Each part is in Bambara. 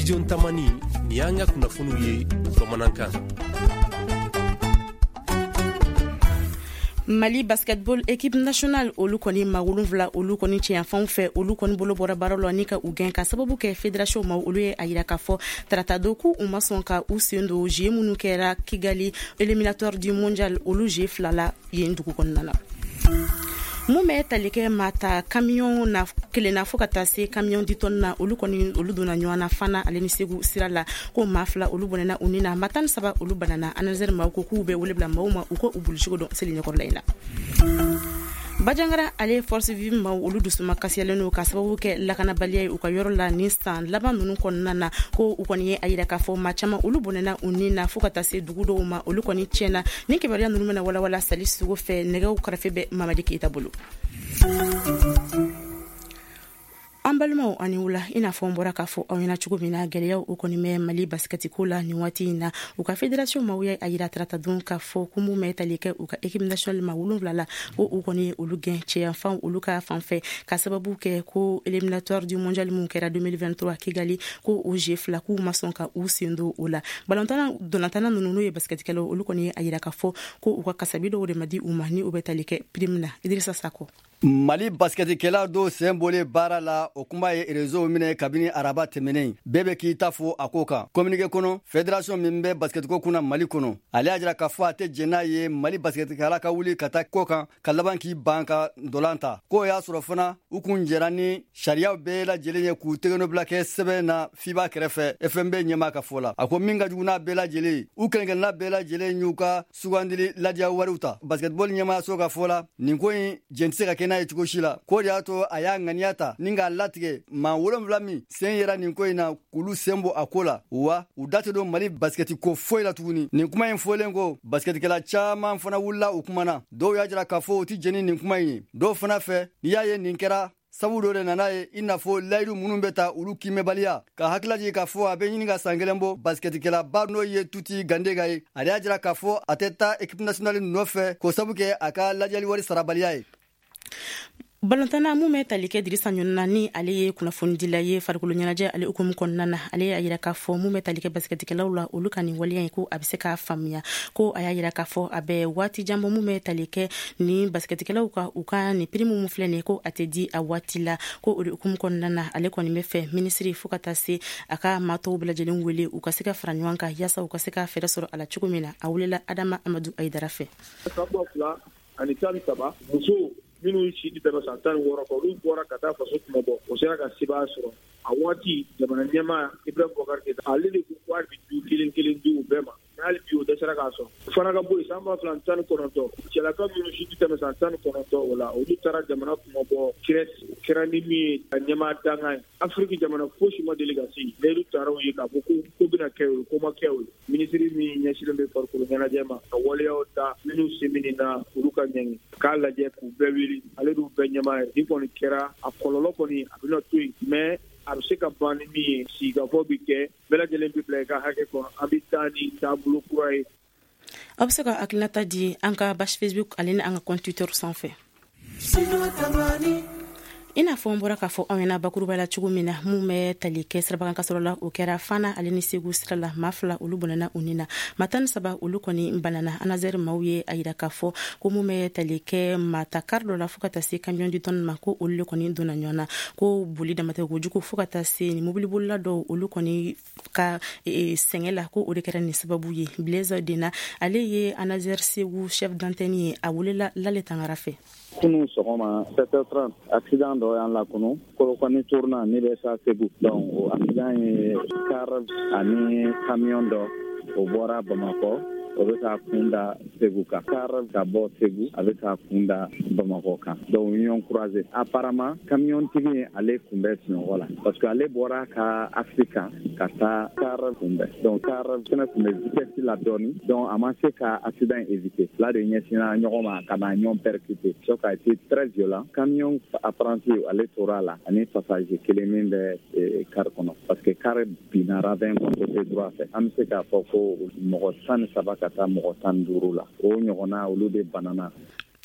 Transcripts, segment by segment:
studio Tamani ni an ka kunnafoniw ye bamanankan. Mali basketball équipe nationale olu kɔni magulunfila olu kɔni tiɲɛfanw fɛ olu kɔni bolo bɔra baara la ni ka u gɛn ka sababu kɛ fédération ma olu ye a yira k'a fɔ tarata do ku u ma sɔn ka u sen don jeu minnu kɛra Kigali éliminatoire du mondial olu jeu fila la yen dugu kɔnɔna la. Mun bɛ tali kɛ mata camion na kelenna fo ka taa se camion 10 tonnes na olu kɔni olu donna ɲɔgɔn na Fana ale ni Segu sira la ko maa fila olu bɔnɛna u ni na maa 13 olu banana Anazer ma ko k'u bɛ wele bila maaw ma u ko u bulucogo dɔn seli ɲɛkɔrɔla in na. Bajangara ale force vive ma olu dusuma kasiyalen no ka sababu kɛ lakanabaliya ye u ka yɔrɔ la ni san laban ninnu kɔnɔna na ko u kɔni ye a yira k'a fɔ maa caman olu bɔnɛna u ni na fo ka taa se dugu dɔw ma olu kɔni tiɲɛna ni kibaruya ninnu bɛna walawala sali sugu fɛ nɛgɛw kɛrɛfɛ bɛ Mamadi Keita bolo. An balimaw ani wula i n'a fɔ n bɔra k'a fɔ aw ɲɛna cogo min na gɛlɛyaw u kɔni mɛ Mali basketiko la nin waati in na u ka fédération ma ye a yira tarata don k'a fɔ ko mun bɛ tali kɛ u ka équipe nationale ma 7 la ko u kɔni olu gɛn cɛyanfanw olu ka fanfɛ ka sababu kɛ ko éliminatoire du mondial mun kɛra 2023 Kigali ko o jeu fila k'u ma sɔn ka u sen don o la donatana ninnu n'o ye basketikɛlaw olu kɔni ye a yira k'a fɔ ko u ka kasabi dɔw de ma di u ma ni u bɛ tali kɛ prime na Idrissa Sako. Mali basketikɛla do sembole baara la o kuma ye réseau minɛ kabini araba tɛmɛnen bɛɛ bɛ k'i ta fɔ a ko kan communiqué kɔnɔ fédération min bɛ basketiko kunna Mali kɔnɔ ale y'a jira k'a fɔ a tɛ jɛn n'a ye Mali basketikɛla ka wuli ka taa ko kan ka laban k'i ban ka dolan ta ko y'a sɔrɔ fana u kun jɛra ni sariyaw bɛɛ lajɛlen ye k'u tɛgɛnɔ bila kɛ sɛbɛn na FIBA kɛrɛfɛ FNB ɲɛmaa ka fɔ la a ko min ka jugu n'a bɛɛ lajɛlen u kɛlɛkɛlɛna bɛɛ lajɛlen y'u ka sugandili ladiya wariw ta basketball ɲɛmaa so ka fɔ la nin ko in jɛn tɛ se ka kɛ n'a ye cogo si la ko de y'a to a y'a ŋaniya ta ni k'a latigɛ maa 7 min sen yera nin ko in na k'olu sen bɔ a ko la wa u da tɛ don Mali basketi ko foyi la tuguni nin kuma in fɔlen ko basketikɛla caman fana wulila u kuma na dɔw y'a jira k'a fɔ u tɛ jɛni nin kuma in ye dɔw fana fɛ n'i y'a ye nin kɛra sabu dɔ de nana ye i n'a fɔ layidu minnu bɛ ta olu kimɛbaliya ka hakila jigin k'a fɔ a bɛ ɲini ka san kelen bɔ basketikɛla ba n'o ye Tuti Gandega ye ale y'a jira k'a fɔ a tɛ taa équipe nationale nɔfɛ k'o sabu kɛ a ka lajɛli wari sarabaliya ye. Balantana mun bɛ tali kɛ Dirisa Ɲɔnina ni ale ye kunnafonidila ye farikolo ɲɛnajɛ ale hukumu kɔnɔna na ale y'a yira k'a fɔ mun bɛ tali kɛ basketikɛlaw la olu ka nin waleya ye ko a bɛ se k'a faamuya ko a y'a yira k'a fɔ a bɛ waati jan bɔ mun bɛ tali kɛ ni basketikɛlaw ka u ka nin prime mun filɛ nin ye ko a tɛ di a waati la ko o de hukumu kɔnɔna na ale kɔni bɛ fɛ minisiri fo ka taa se a ka maatɔw bɛɛ lajɛlen wele u ka se ka fara ɲɔgɔn kan yaasa u ka se ka fɛɛrɛ sɔrɔ a la cogo min na a welela Adama Amadu Ayidara fɛ. minnu si di tɛmɛ san 16 olu bɔra ka taa faso kuma bɔ o sera ka seba sɔrɔ a waati jamana ɲɛmaa Ibrahima Boubacar Keïta ale de ko wari bi du kelen di u bɛɛ ma n'ale bi o dɛsɛra k'a sɔrɔ o fana ka bɔ yen san 2019 cɛlaka minnu si di tɛmɛ san 19 o la olu taara jamana kuma bɔ kɛra ni min ye a ɲɛmaa dangan ye Afiriki jamana fosi ma deli ka se n'olu taara u ye k'a fɔ ko bɛna kɛ o ko ma kɛ o minisiri min ɲɛsinnen bɛ farikolo ɲɛnajɛ ma ka waleyaw ta minnu semini na olu ka ɲɛŋi k'a lajɛ k'u bɛɛ wuli ale d'u bɛɛ ɲɛmaa ye ni kɔni kɛra a kɔlɔlɔ kɔni a bɛna to yen mais a bɛ se ka ban ni min ye sigikafɔ bi kɛ bɛɛ lajɛlen bi bila i ka hakɛ kɔnɔ an bɛ taa ni taabolo kura ye. A bɛ se ka hakilinata di an ka page Facebook ale ni an ka compte Twitter sanfɛ. I n'a fɔ n bɔra k'a fɔ anw ɲɛna bakuruba la cogo min na mun bɛ tali kɛ sirabakan kasɔrɔ la o kɛra Fana ale ni Segu sira la maa 2 olu bɔnɛna u ni na maa 13 olu kɔni banana Anazer maaw ye a yira k'a fɔ ko mun bɛ tali kɛ maa ta kari dɔ la fo ka taa se camion 10 tonnes ma ko olu kɔni donna ɲɔgɔn na ko boli damatɛ kojugu fo ka taa se ni mobili bolila dɔw olu kɔni ka sɛngɛ la ko o de kɛra nin sababu ye Blaise Dena ale ye Anazer Segu chef d'antenne ye a welela Lale Tangara fɛ. Kunu sɔgɔma 7h30 accident dɔ y'an lakunu Kolokani tourna ni bɛ sa Segu donc o accident ye car ani camion dɔ o bɔra Bamakɔ o bɛ ka kunda Segu kan car ka bɔ Segu a bɛ ka kunda Bamakɔ kan donc union croisée apparemment camion tigi ale kunbɛ sunɔgɔ la parce que ale bɔra ka Afrika ka taa car kunbɛn donc car fɛnɛ kunbɛ vitesse la dɔɔni donc a ma se ka accident éviter la de ɲɛsina ɲɔgɔn ma ka na ɲɔgɔn percuter choc a été très violent camion apprenti ale tora la ani passager kelen min bɛ car kɔnɔ parce que car binna ravin côté droit fɛ an bɛ se k'a fɔ ko mɔgɔ 13 ka taa mɔgɔ 15 la o ɲɔgɔnna olu de banana.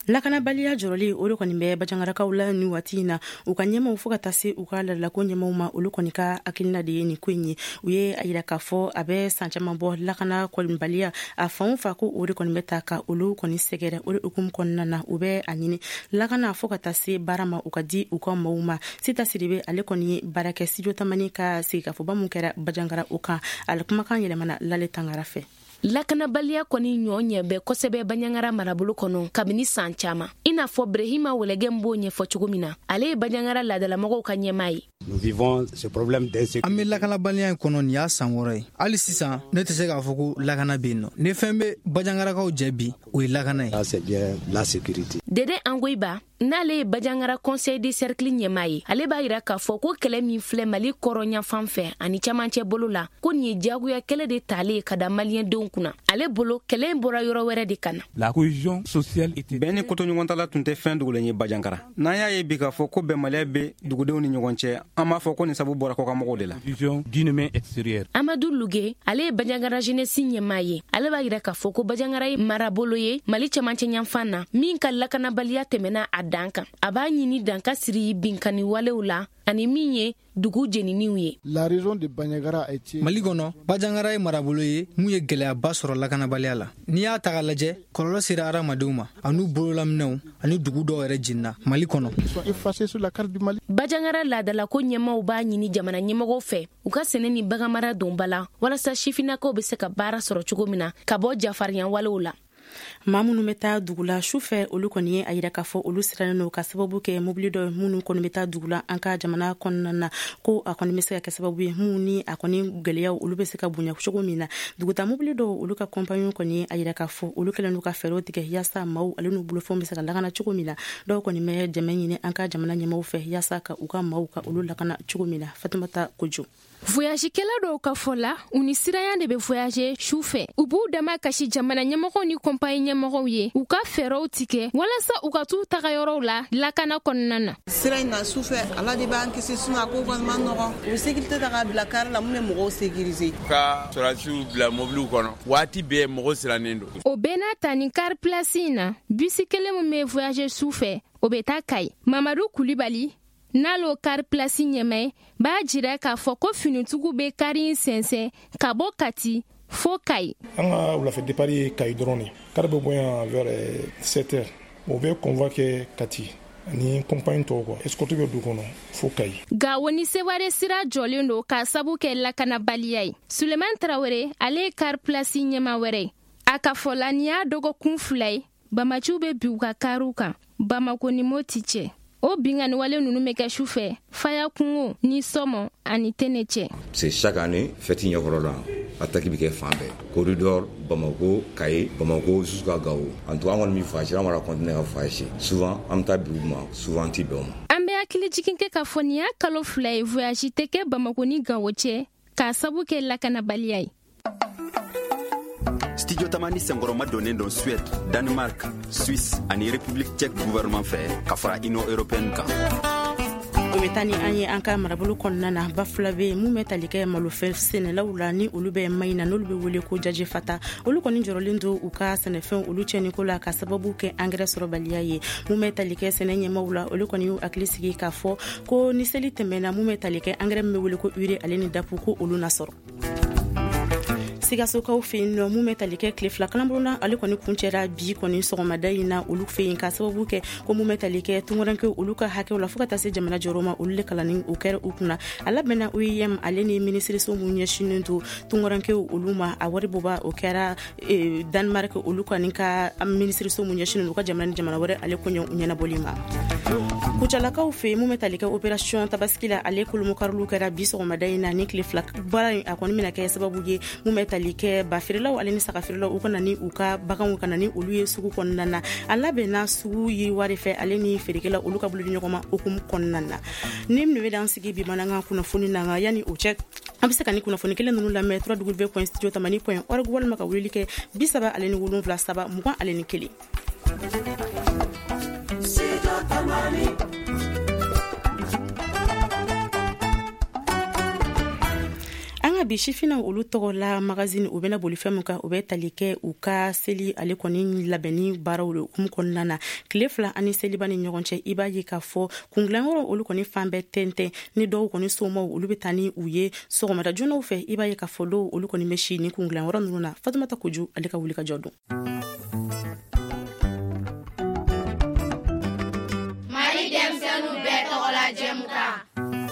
lakanabaliya jɔrɔli o de kɔni bɛ bajangarakaw la ni waati na u ka ɲɛmaw fo ka taa se u ka ladalako ɲɛmaw ma olu kɔni ka hakilina de ye nin ko in ye u ye a yira k'a fɔ a bɛ san caman bɔ lakana kɔlibaliya a fan o fan ko o de kɔni bɛ ta ka olu kɔni sɛgɛrɛ o de hukumu kɔnɔna na u bɛ a ɲini lakana fo ka taa se baara ma u ka di u ka maaw ma Sita Siribe ale kɔni ye baarakɛ studio tamani ka sigikafɔba mun kɛra bajangara o kan ale kumakan yɛlɛmana Lale Tangara fɛ. Lakanabaliya kɔni ɲɔ ɲɛbɛ kosɛbɛ Bajangara marabolo kɔnɔ kabini san caman i n'a fɔ Brehima Welegem b'o ɲɛfɔ cogo min na ale ye Bajangara ladalamɔgɔw ka ɲɛmaa ye. Nous vivons ce problème d'insécurité. An bɛ lakanabaliya in kɔnɔ nin y'a san wɔɔrɔ ye hali sisan ne tɛ se k'a fɔ ko lakana bɛ yen nɔ ni fɛn bɛ Bajangarakaw jɛ bi o ye lakana ye. C'est bien la sécurité. Dede Angoiba n'ale ye Bajangara conseil de cercle ɲɛmaa ye ale b'a yira k'a fɔ ko kɛlɛ min filɛ Mali kɔrɔnya fan fɛ ani camancɛ bolo la ko nin ye diyagoya kɛlɛ de talen ka da maliyɛndenw kunna ale bolo kɛlɛ in bɔra yɔrɔ wɛrɛ de kana. La cohésion sociale était bɛn ni kotoɲɔgɔntala tun tɛ fɛn dogolen ye Bajangara n'an y'a ye bi k'a fɔ ko bɛnbaliya bɛ dugudenw ni ɲɔgɔn cɛ an b'a fɔ ko nin sabu bɔra kɔkanmɔgɔw de la. vision d'une main extérieure. Amadou Luge ale ye Bajangara jeunesse ɲɛmaa ye ale b'a yira k'a fɔ ko Bajangara ye marabolo ye Mali camancɛ ɲanfan na min ka lakanabaliya tɛmɛna a dan kan a b'a ɲini danka siri binkani walew la ani min ye dugu jeniniw ye. La raison de Bajangara a été Mali kɔnɔ Bajangara ye marabolo ye mun ye gɛlɛyaba sɔrɔ lakanabaliya la n'i y'a ta ka lajɛ kɔlɔlɔ sera adamadenw ma an'u bololaminɛw ani dugu dɔw yɛrɛ jinna Mali kɔnɔ. Bajangara ladalako ɲɛmaw b'a ɲini jamana ɲɛmɔgɔw fɛ u ka sɛnɛ ni baganmara don bala walasa sifinnakaw bɛ se ka baara sɔrɔ cogo min na ka bɔ jafarinya walew la. maa minnu bɛ taa dugu la su fɛ olu kɔni ye a yira k'a fɔ olu sirannen don ka sababu kɛ mobili dɔ minnu kɔni bɛ taa dugu la an ka jamana kɔnɔna na ko a kɔni bɛ se ka kɛ sababu ye minnu ni a kɔni gɛlɛyaw olu bɛ se ka bonya cogo min na duguta mobili dɔw olu ka kɔnpanɲɔn kɔni ye a yira k'a fɔ olu kɛlen n'u ka fɛɛrɛw tigɛ yaasa maaw ale n'u bolofɛnw bɛ se ka lakana cogo min na dɔw kɔni bɛ dɛmɛ ɲini an ka jamana ɲɛmaaw fɛ yaasa ka u ka maaw ka olu lakana cogo min na Fatumata Kojo. Voyagekɛla dɔw ka fɔ la u ni siranya de bɛ voyager su fɛ u b'u dama kasi jamana ɲɛmɔgɔw ni kɔnpanɲi ɲɛmɔgɔw ye u ka fɛɛrɛw tigɛ walasa u ka t'u tagayɔrɔw la lakana kɔnɔna na. Sira in na su fɛ ala de b'an kisi suma ko kɔni man nɔgɔn u sécurité ta ka bila kari la mun bɛ mɔgɔw sécuriser ka sɔrɔsiw bila mobiliw kɔnɔ waati bɛɛ mɔgɔ sirannen don. O bɛɛ n'a ta ni kari place in na bisi kelen mun bɛ voyager su fɛ o bɛ taa Kayi Mamadu Kulibali n'alo kari place ɲɛmɛ b'a jira k'a fɔ ko finitigiw bɛ kari in sɛnsɛn ka bɔ Kati fo Kayi. An ka wulafɛ départ ye Kayi dɔrɔn de kari bɛ bɔ yan vers 7 heures o bɛ convoi kɛ Kati ani compagnie tɔw kɔ escorte bɛ du kɔnɔ fo Kayi. Gawo ni Seware sira jɔlen don k'a sabu kɛ lakanabaliya ye Suleman Traore ale ye kari place ɲɛma wɛrɛ ye a ka fɔ la ni y'a dɔgɔkun 2 ye Bamaciw bɛ bi u ka kariw kan Bamako ni Moti cɛ. O bingani wale nunu bɛ kɛ su fɛ Faya Kungo ni Sɔmɔ ani Tene cɛ. C'est chaque année fête ɲɛkɔrɔ la attaque bɛ kɛ fan bɛɛ corridor Bamako Kayi Bamako jusqu'à Gao en tout cas an kɔni min voyager an b'a continuer ka voyager souvent an bɛ taa bi u ma souvent ti bɛn o ma. An bɛ hakili jigin kɛ k'a fɔ nin y'a kalo 2 ye voyage tɛ kɛ Bamako ni Gao cɛ k'a sabu kɛ lakanabaliya ye. Studio Tamani senkɔrɔma donnen don Suède, Danemark, Suisse ani République tchèque gouvernement fɛ ka fara Union européenne kan. O bɛ taa ni an ye an ka marabolo kɔnɔna na ba fila bɛ mun bɛ tali kɛ malofɛn sɛnɛlaw la ni olu bɛ maɲi na n'olu bɛ wele ko Jaji Fata olu kɔni jɔrɔlen don u ka sɛnɛfɛn olu tiɲɛni ko la ka sababu kɛ angɛrɛ sɔrɔbaliya ye mun bɛ tali kɛ sɛnɛ ɲɛmaaw la olu kɔni y'u hakili sigi k'a fɔ ko ni seli tɛmɛna mun bɛ tali kɛ angɛrɛ min bɛ wele ko urée ale ni dapu ko olu na sɔrɔ. Sigasokaw fɛ yen nɔ mun bɛ tali kɛ tile 2 kalanbulon ale kɔni kuncɛra bi kɔni sɔgɔmada in na olu fɛ yen ka sababu kɛ ko mun bɛ tali kɛ tungaranke olu ka hakɛw la fo ka taa se jamana jɔyɔrɔ ma olu le kalanni o kɛra u kunna a labɛnna OIM ale ni minisiriso mun ɲɛsinnen to tungarankew olu ma a wari bɔba o kɛra Danemark olu kɔni ka minisiriso mun ɲɛsinnen u ka jamana ni jamana wɛrɛ ale koɲɛ ɲɛnabɔli ma. Kucalakaw fɛ mun bɛ tali kɛ opération tabaski la ale kolomokarilu kɛra bi sɔgɔmada in na ni tile 2 baara in a kɔni bɛna kɛ sababu ye mun bɛ tali kɛ bafeerelaw ale ni sagafeerelaw u kana ni u ka baganw kana ni olu ye sugu kɔnɔna na a labɛnna sugu ye wari fɛ ale ni feerekɛla olu ka bolo di ɲɔgɔn ma hukumu kɔnɔna na ni min bɛ d'an sigi bi mananga kunnafoni na nga yani o cɛ an bɛ se ka ni kunnafoni kelen ninnu lamɛn www.studiotamani.org walima ka wulili kɛ 37 ale ni 77 20 ale ni 1. bi sifina olu tɔgɔ la magazine u bɛna boli fɛn min kan u bɛ tali kɛ u ka seli ale kɔni labɛnni baaraw le hukumu kɔnɔna na tile 2 ani seliba ni ɲɔgɔn cɛ i b'a ye k'a fɔ kungilayɔrɔ olu kɔni fan bɛɛ tɛntɛn ni dɔw kɔni somaw olu bɛ taa ni u ye sɔgɔmada jonaw fɛ i b'a ye k'a fɔ dɔw olu kɔni bɛ si ni kungilayɔrɔ ninnu na Fatumata Koju ale ka wuli ka jɔ don. Mali denmisɛnninw bɛɛ tɔgɔ la jɛmukan.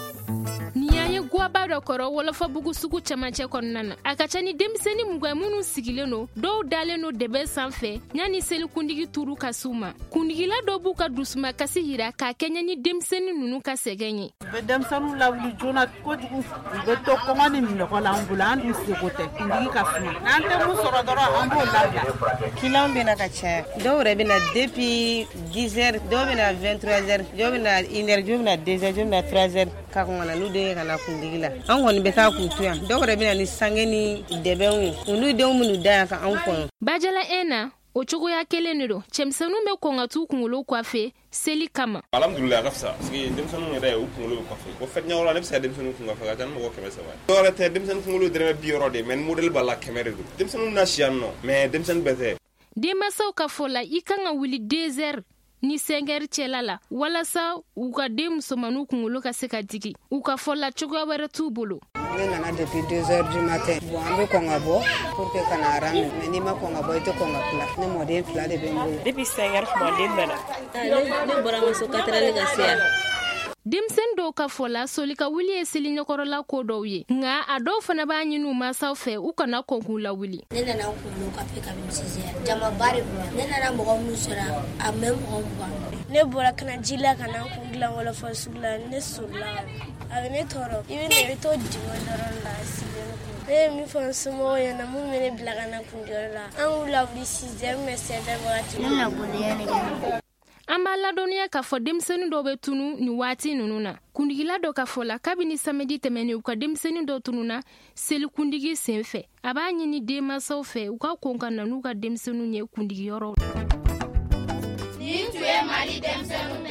Guaba dɔ kɔrɔ wolofa bugu sugu cɛmancɛ kɔnɔna na a ka ca ni denmisɛnnin mugan minnu sigilen no dɔw dalen no dɛbɛ sanfɛ ɲani seli kundigi turu ka s'u ma kundigila dɔ b'u ka dusuma kasi yira k'a kɛ ɲani denmisɛnnin ninnu ka sɛgɛn ye. U bɛ denmisɛnninw lawuli joona kojugu u bɛ to kɔngɔ ni minɔgɔ la an bolo an dun seko tɛ kundigi ka suma n'an tɛ mun sɔrɔ dɔrɔn an b'o labila. Kilanw bɛna ka caya dɔw yɛrɛ bɛna depuis 10 heures dɔw bɛna 23 heures dɔw bɛna 1 heure dɔw bɛna 2 heures dɔw bɛna 3 heures ka kɔngɔ na n'u den ye ka na kundigi la an kɔni bɛ taa k'u to yan dɔw yɛrɛ bɛna ni sange ni dɛbɛnw ye olu denw minnu da yan ka anw kɔnɔ. Bajala Ena o cogoya kelen de don cɛmisɛnninw bɛ kɔn ka t'u kunkolo coiffer seli kama. Alhamdulillah a ka fisa parce que denmisɛnninw yɛrɛ y'u kunkolo coiffer ko fête ɲɛkɔrɔ ne bɛ se ka denmisɛnninw kun coiffer ka taa ni mɔgɔ 700 ye. dɔw yɛrɛ tɛ denmisɛnnin kunkolo dɛrɛmɛ 60 de mais ni modèle b'a la 100 de don denmisɛnninw na si yan nɔ mais denmisɛnnin bɛɛ tɛ. Denmansaw ka fɔ la i kan ka wuli 2 heures ni 5 heures cɛla la walasa u ka den musomanninw kunkolo ka se ka digi u ka fɔ la cogoya wɛrɛ t'u bolo. Ne nana depuis 2 heures du matin bon an bɛ kɔn ka bɔ pour que kana rame mais n'i ma kɔn ka bɔ i tɛ kɔn ka tila ne mɔden 2 de bɛ n bolo depuis 5 heures mɔden bɛ na ne bɔra muso 4 heures ka se yan. Denmisɛnnin dɔw ka fɔ la soli ka wuli ye seli ɲɛkɔrɔla ko dɔw ye nka a dɔw fana b'a ɲini u mansaw fɛ u kana kɔn k'u lawuli. Ne nana n kunkolo coiffer kabini 6 heures jamaba de bolo ne nana mɔgɔ minnu sɔrɔ a mɛ mɔgɔ 20 ne bɔra kana ji la ka na n kun dilan wɔlɔfɔ sugu la ne solila a bɛ ne tɔɔrɔ i bɛ na i bɛ to dingɛ dɔrɔn la sigilen kun ne ye min fɔ n somɔgɔw ɲɛna mun bɛ ne bila ka na kundiyɔrɔ la an y'u lawuli 6 heures mais 7 heures wagati ne laboliya ne kɛ. An b'a ladɔnniya k'a fɔ denmisɛnnin dɔw bɛ tunu ni waati ninnu na kundigila dɔ ka fɔ la kabini samedi tɛmɛnen u ka denmisɛnnin dɔw tununa seli kundigi sen fɛ a b'a ɲini denmansaw fɛ u ka kɔn ka na n'u ka denmisɛnninw ye kundigiyɔrɔw la. Nin tun ye Mali denmisɛnninw